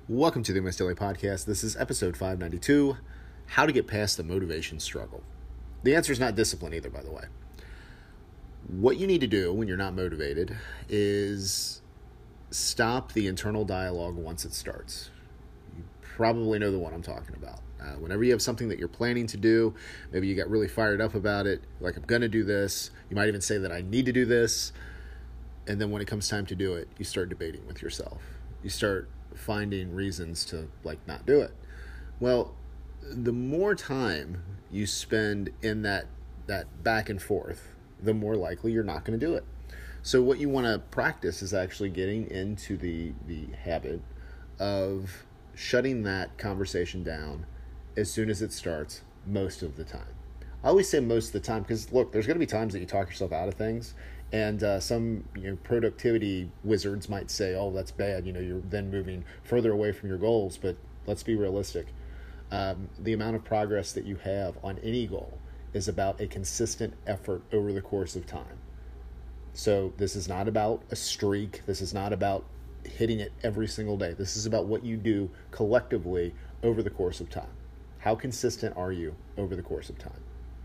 Welcome to the MS Daily Podcast. This is episode 592, How to Get Past the Motivation Struggle. The answer is not discipline either, by the way. What you need to do when you're not motivated is stop the internal dialogue once it starts. You probably know the one I'm talking about. Whenever you have something that you're planning to do, maybe you got really fired up about it, like I'm going to do this. You might even say that I need to do this. And then when it comes time to do it, you start debating with yourself. You start finding reasons to not do it. Well, the more time you spend in that back and forth, the more likely you're not going to do it. So what you want to practice is actually getting into the habit of shutting that conversation down as soon as it starts, most of the time. I always say most of the time because, look, there's going to be times that you talk yourself out of things. And some productivity wizards might say, oh, that's bad. You're then moving further away from your goals. But let's be realistic. The amount of progress that you have on any goal is about a consistent effort over the course of time. So this is not about a streak. This is not about hitting it every single day. This is about what you do collectively over the course of time. How consistent are you over the course of time?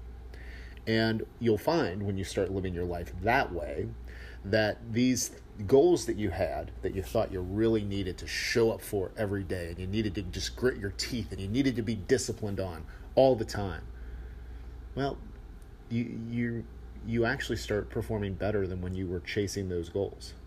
And you'll find when you start living your life that way, that these goals that you had, that you thought you really needed to show up for every day, and you needed to just grit your teeth, and you needed to be disciplined on all the time, well, you actually start performing better than when you were chasing those goals.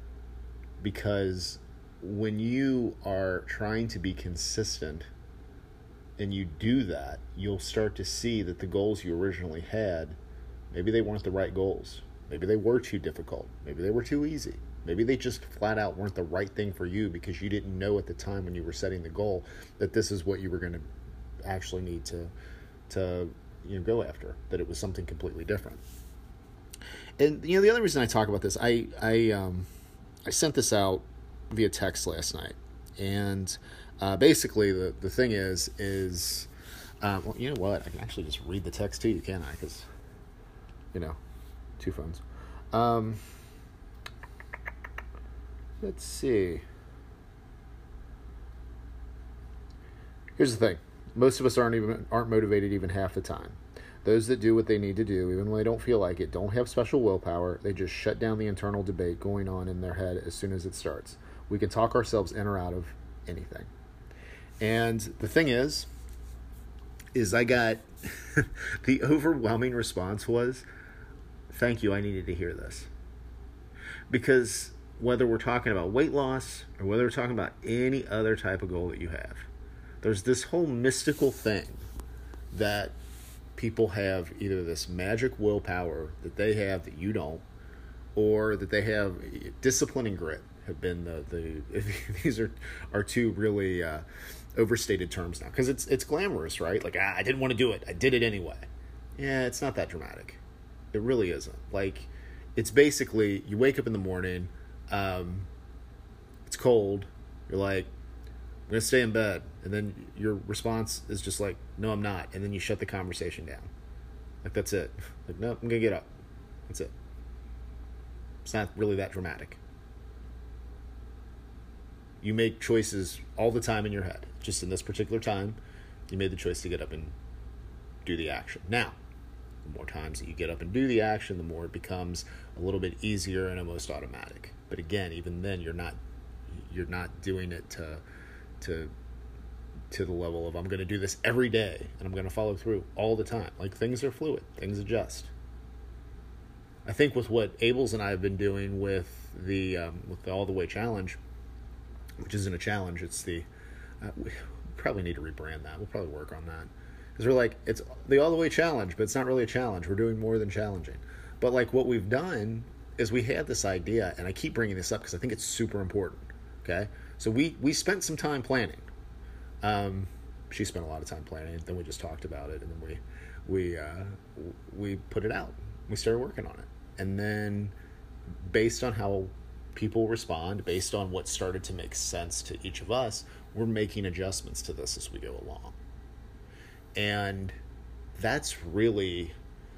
Because when you are trying to be consistent, and you do that, you'll start to see that the goals you originally had, maybe they weren't the right goals. Maybe they were too difficult. Maybe they were too easy. Maybe they just flat out weren't the right thing for you because you didn't know at the time when you were setting the goal that this is what you were going to actually need to go after, that it was something completely different. And the other reason I talk about this, I sent this out via text last night, and basically, the thing is, well, you know what? I can actually just read the text to you, can't I? Because, two phones. Let's see. Here's the thing. Most of us aren't motivated even half the time. Those that do what they need to do, even when they don't feel like it, don't have special willpower. They just shut down the internal debate going on in their head as soon as it starts. We can talk ourselves in or out of anything. And the thing is I got the overwhelming response was, thank you, I needed to hear this. Because whether we're talking about weight loss or whether we're talking about any other type of goal that you have, there's this whole mystical thing that people have, either this magic willpower that they have that you don't, or that they have discipline and grit have been these are two really overstated terms now, because it's glamorous, right? I didn't want to do it, I did it anyway. Yeah, it's not that dramatic. It really isn't. It's basically, you wake up in the morning, it's cold, you're like, I'm gonna stay in bed, and then your response is just like, no, I'm not, and then you shut the conversation down. That's it. No, I'm gonna get up. That's it. It's not really that dramatic. You make choices all the time in your head. Just in this particular time, you made the choice to get up and do the action. Now, the more times that you get up and do the action, the more it becomes a little bit easier and almost automatic. But again, even then, you're not doing it to the level of, I'm going to do this every day and I'm going to follow through all the time. Things are fluid. Things adjust. I think with what Abels and I have been doing with the All the Way Challenge, which isn't a challenge, it's we probably need to rebrand that. We'll probably work on that. Because we're it's the All the Way Challenge, but it's not really a challenge. We're doing more than challenging. But what we've done is we had this idea, and I keep bringing this up because I think it's super important, okay? So we spent some time planning. She spent a lot of time planning, then we just talked about it, and then we put it out. We started working on it. And then based on how people respond, based on what started to make sense to each of us, we're making adjustments to this as we go along. And that's really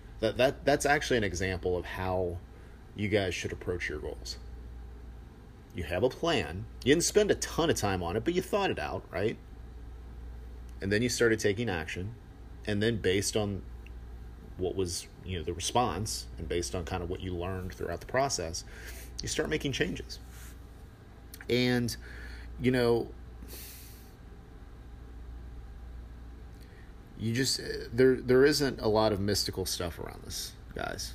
that's actually an example of how you guys should approach your goals. You have a plan. You didn't spend a ton of time on it, but you thought it out, right? And then you started taking action. And then based on what was, the response, and based on kind of what you learned throughout the process, you start making changes. And, you just, there isn't a lot of mystical stuff around this, guys.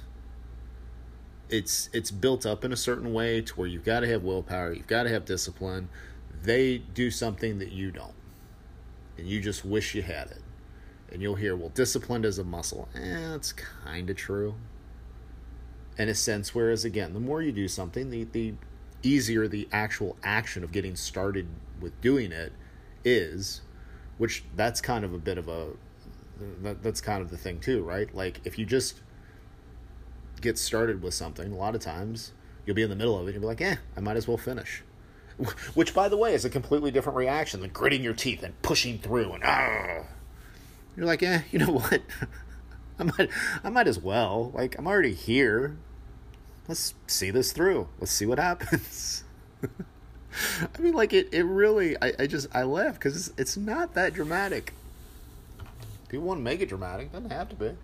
It's built up in a certain way to where you've got to have willpower, you've got to have discipline. They do something that you don't, and you just wish you had it. And you'll hear, well, disciplined as a muscle. That's kind of true in a sense, whereas, again, the more you do something, the easier the actual action of getting started with doing it is, which that's kind of a bit of that's kind of the thing too, right? Like, if you just get started with something, a lot of times you'll be in the middle of it and you'll be like, I might as well finish. Which, by the way, is a completely different reaction than gritting your teeth and pushing through and you're like, you know what? I might as well. Like, I'm already here. Let's see this through. Let's see what happens. I mean, like, it really, I laugh because it's not that dramatic. People want to make it dramatic. It doesn't have to be.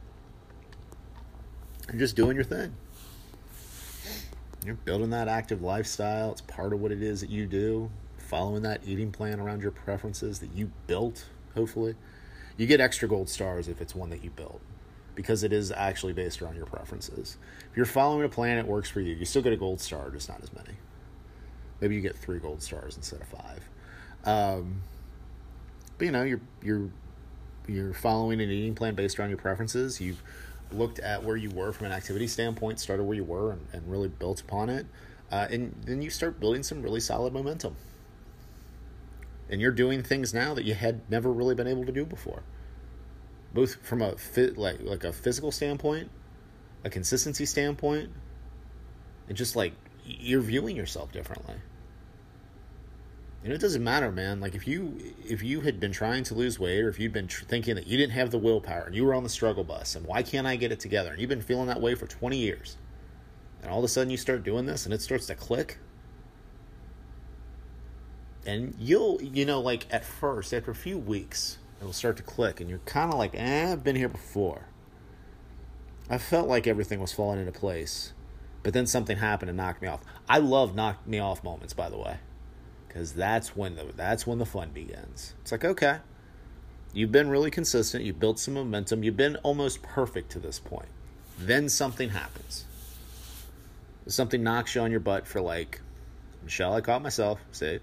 You're just doing your thing. You're building that active lifestyle. It's part of what it is that you do. Following that eating plan around your preferences that you built, hopefully. You get extra gold stars if it's one that you built, because it is actually based around your preferences. If you're following a plan that works for you, you still get a gold star, just not as many. Maybe you get 3 gold stars instead of 5. But you're following an eating plan based around your preferences. You've looked at where you were from an activity standpoint, started where you were, and really built upon it. And then you start building some really solid momentum. And you're doing things now that you had never really been able to do before. Both from a like a physical standpoint, a consistency standpoint, and just like you're viewing yourself differently. It doesn't matter, man. Like, if you had been trying to lose weight, or if you'd been thinking that you didn't have the willpower and you were on the struggle bus and why can't I get it together, and you've been feeling that way for 20 years, and all of a sudden you start doing this and it starts to click, and you'll, like, at first, after a few weeks, it'll start to click and you're kind of like, I've been here before. I felt like everything was falling into place, but then something happened and knocked me off. I love knock me off moments, by the way. Because that's when the fun begins. It's like, okay, you've been really consistent. You've built some momentum. You've been almost perfect to this point. Then something happens. Something knocks you on your butt for, like, Michelle, I caught myself, say,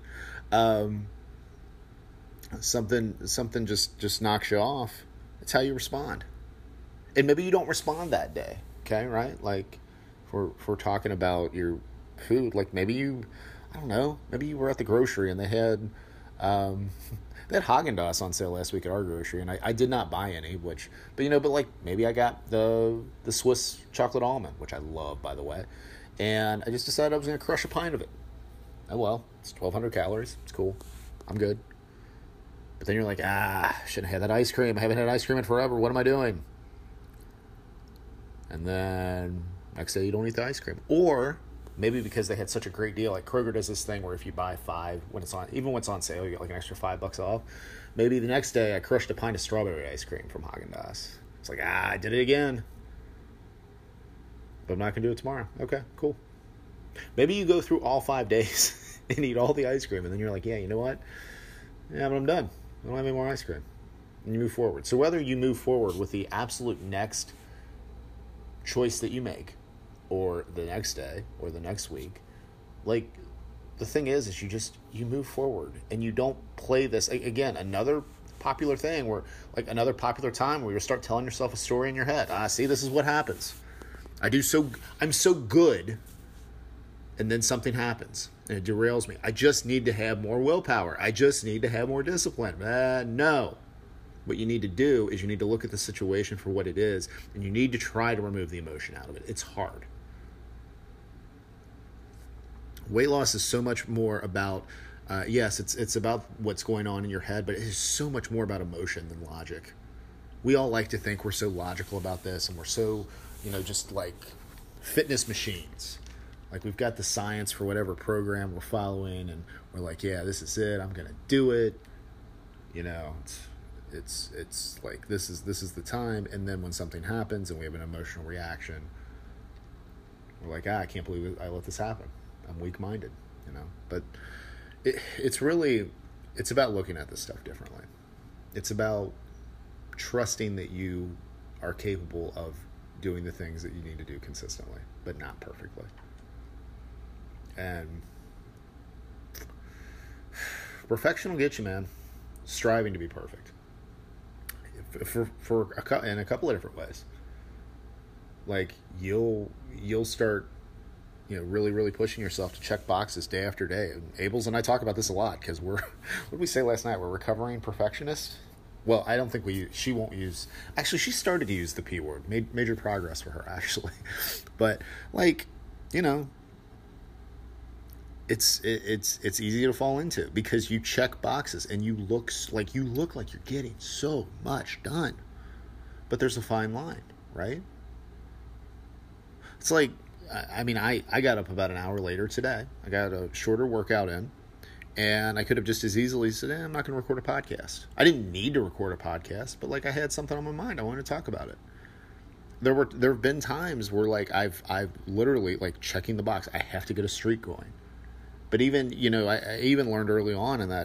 something just knocks you off. That's how you respond. And maybe you don't respond that day, okay, right? Like, if we're talking about your food, like, maybe you, I don't know, maybe you were at the grocery and they had Haagen-Dazs on sale last week at our grocery, and I did not buy any, but like, maybe I got the Swiss chocolate almond, which I love, by the way, and I just decided I was going to crush a pint of it. Oh, well, it's 1,200 calories. It's cool. I'm good. But then you're like, shouldn't have had that ice cream. I haven't had ice cream in forever. What am I doing? And then next day you don't eat the ice cream. Or maybe because they had such a great deal, like Kroger does this thing where if you buy 5, when it's on sale, you get like an extra $5 off. Maybe the next day I crushed a pint of strawberry ice cream from Haagen-Dazs. It's like, I did it again. But I'm not going to do it tomorrow. Okay, cool. Maybe you go through all 5 days and eat all the ice cream, and then you're like, yeah, you know what? Yeah, but I'm done. I don't have any more ice cream. And you move forward. So whether you move forward with the absolute next choice that you make, or the next day, or the next week, like, the thing is you move forward, and you don't play this, again, another popular thing where, like, another popular time where you start telling yourself a story in your head. See, this is what happens. I'm so good, and then something happens, and it derails me. I just need to have more willpower. I just need to have more discipline. No. What you need to do is you need to look at the situation for what it is, and you need to try to remove the emotion out of it. It's hard. Weight loss is so much more about, yes, it's about what's going on in your head, but it is so much more about emotion than logic. We all like to think we're so logical about this, and we're so, just like fitness machines. Like, we've got the science for whatever program we're following, and we're like, yeah, this is it. I'm gonna do it. You know, it's like this is the time. And then when something happens and we have an emotional reaction, we're like, I can't believe I let this happen. I'm weak-minded. You know, but it's about looking at this stuff differently. It's about trusting that you are capable of doing the things that you need to do consistently, but not perfectly. And perfection will get you, man. Striving to be perfect. In a couple of different ways. Like, you'll start, really, really pushing yourself to check boxes day after day. And Abels and I talk about this a lot because what did we say last night? We're recovering perfectionists. Well, I don't think she won't use, actually, she started to use the P word. Major progress for her, actually. But, like, it's easy to fall into because you check boxes and you look like you're getting so much done. But there's a fine line, right? It's like, I got up about an hour later today. I got a shorter workout in, and I could have just as easily said, I'm not going to record a podcast. I didn't need to record a podcast, but like, I had something on my mind. I wanted to talk about it. There have been times where like I've literally like checking the box. I have to get a streak going. But even, I even learned early on in that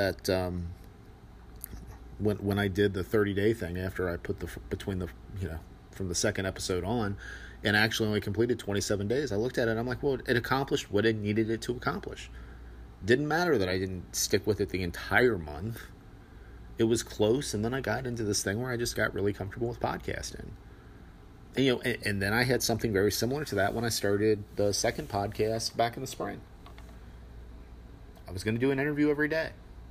when I did the 30-day thing after I put from the second episode on, and actually only completed 27 days, I looked at it and I'm like, well, it accomplished what it needed it to accomplish. Didn't matter that I didn't stick with it the entire month. It was close, and then I got into this thing where I just got really comfortable with podcasting. And, and then I had something very similar to that when I started the second podcast back in the spring. I was going to do an interview every day.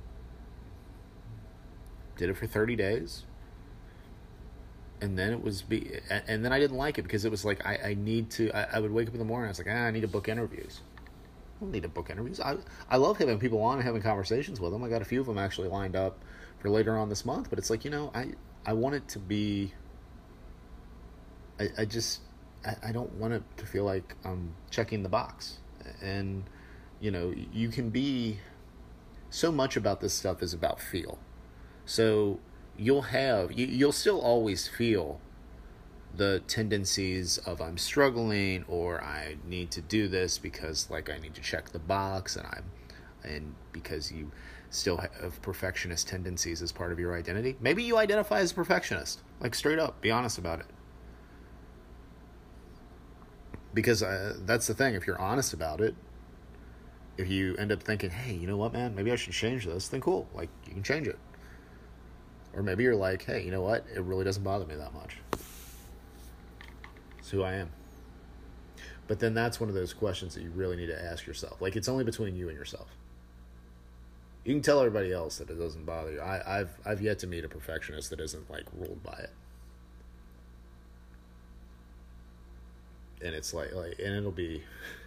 Did it for 30 days. And then and then I didn't like it because it was like, I would wake up in the morning, I was like, I need to book interviews. I don't need to book interviews. I love having people on and having conversations with them. I got a few of them actually lined up for later on this month, but it's like, I want it to be, I don't want it to feel like I'm checking the box. And, you can be, so much about this stuff is about feel. So you'll still always feel the tendencies of I'm struggling, or I need to do this because like I need to check the box, and because you still have perfectionist tendencies as part of your identity. Maybe you identify as a perfectionist, like straight up, be honest about it. Because that's the thing, if you're honest about it, if you end up thinking, hey, you know what, man, maybe I should change this, then cool, like you can change it. Or maybe you're like, hey, you know what, it really doesn't bother me that much. It's who I am. But then that's one of those questions that you really need to ask yourself. Like, it's only between you and yourself. You can tell everybody else that it doesn't bother you. I've yet to meet a perfectionist that isn't like ruled by it. And it's like and it'll be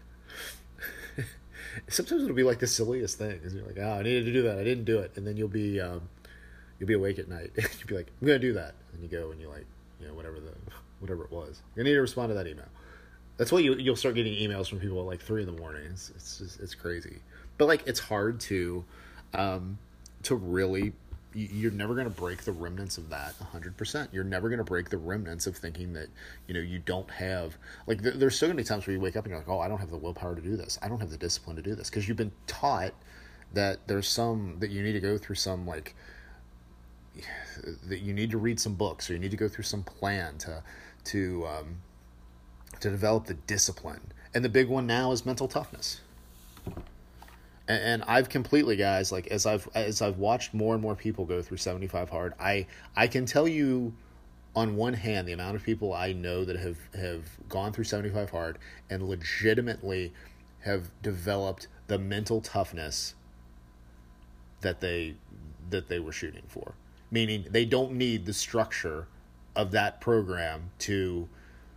sometimes it'll be like the silliest thing. You're like, I needed to do that, I didn't do it, and then you'll be awake at night. You'll be like, I'm gonna do that, and you go and you like, whatever it was. You need to respond to that email. That's why you'll start getting emails from people at like 3 a.m. It's crazy. But like, it's hard to really, you're never going to break the remnants of that 100%. You're never going to break the remnants of thinking that, you don't have, like, there's so many times where you wake up and you're like, oh, I don't have the willpower to do this. I don't have the discipline to do this. Because you've been taught that that you need to go through some, like, that you need to read some books, or you need to go through some plan to develop the discipline. And the big one now is mental toughness. And I've completely, guys, like, as I've watched more and more people go through 75 Hard, I can tell you on one hand the amount of people I know that have gone through 75 Hard and legitimately have developed the mental toughness that they were shooting for. Meaning they don't need the structure of that program to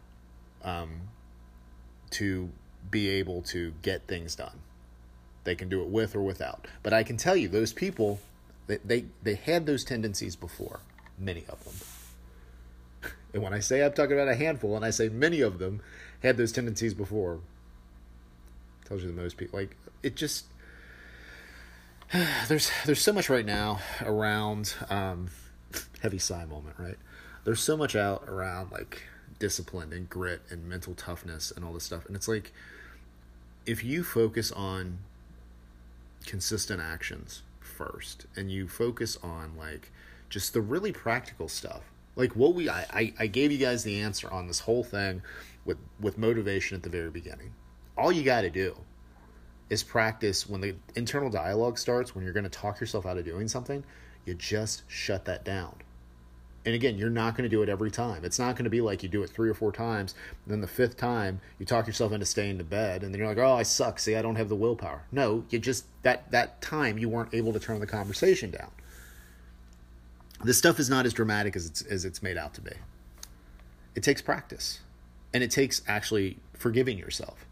be able to get things done. They can do it with or without. But I can tell you, those people, they had those tendencies before, many of them. And when I say I'm talking about a handful, and I say many of them had those tendencies before, Tells you the most people. Like, it just... There's so much right now around... heavy sigh moment, right? There's so much out around, like, discipline and grit and mental toughness and all this stuff. And it's like, if you focus on consistent actions first, and you focus on, like, just the really practical stuff, like what I gave you guys the answer on this whole thing with motivation at the very beginning. All you got to do is practice when the internal dialogue starts, when you're going to talk yourself out of doing something, you just shut that down. And again, you're not going to do it every time. It's not going to be like you do it 3 or 4 times, and then the 5th time you talk yourself into staying to bed, and then you're like, oh, I suck. See, I don't have the willpower. No, you just, that time you weren't able to turn the conversation down. This stuff is not as dramatic as it's made out to be. It takes practice, and it takes actually forgiving yourself.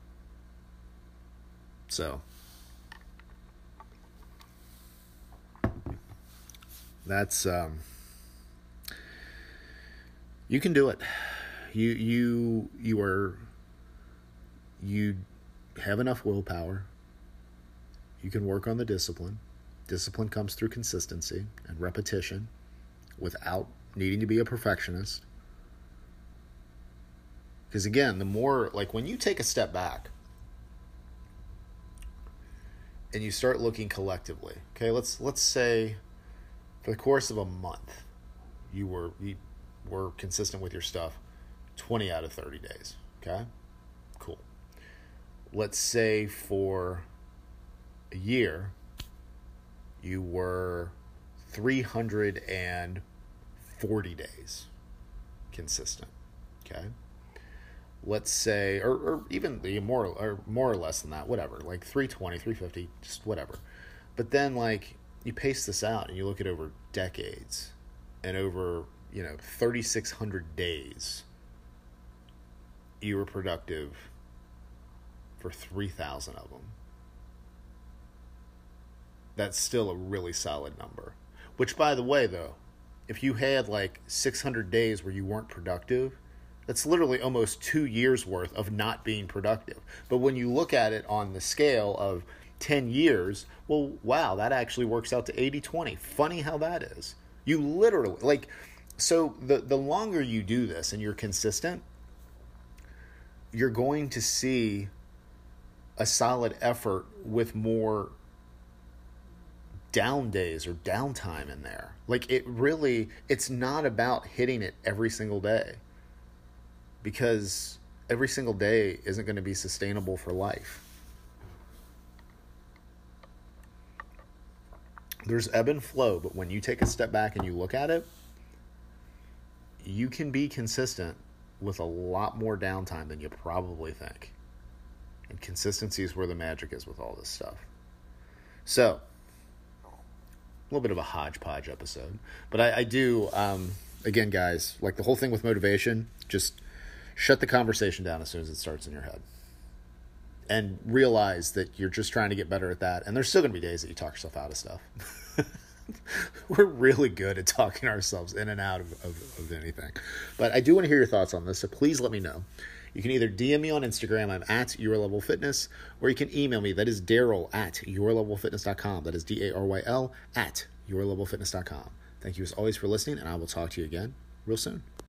So that's you can do it. You have enough willpower. You can work on the discipline. Discipline comes through consistency and repetition without needing to be a perfectionist. Because again, the more, like, when you take a step back and you start looking collectively, okay, let's say for the course of a month, you were consistent with your stuff 20 out of 30 days, okay? Cool. Let's say for a year, you were 340 days consistent, okay? Let's say, or even more or less than that, whatever, like 320, 350, just whatever. But then, like, you pace this out and you look at over decades and over, 3,600 days, you were productive for 3,000 of them. That's still a really solid number. Which, by the way, though, if you had like 600 days where you weren't productive, that's literally almost 2 years worth of not being productive. But when you look at it on the scale of 10 years, well, wow, that actually works out to 80-20. Funny how that is. You literally, like, so the longer you do this and you're consistent, you're going to see a solid effort with more down days or downtime in there. Like, it's not about hitting it every single day, because every single day isn't going to be sustainable for life. There's ebb and flow, but when you take a step back and you look at it, you can be consistent with a lot more downtime than you probably think. And consistency is where the magic is with all this stuff. So, a little bit of a hodgepodge episode. But I do, again, guys, like the whole thing with motivation, just shut the conversation down as soon as it starts in your head. And realize that you're just trying to get better at that. And there's still going to be days that you talk yourself out of stuff. We're really good at talking ourselves in and out of anything. But I do want to hear your thoughts on this, so please let me know. You can either DM me on Instagram, I'm at YourLevelFitness, or you can email me, that is Daryl at YourLevelFitness.com. That is DARYL at YourLevelFitness.com. Thank you as always for listening, and I will talk to you again real soon.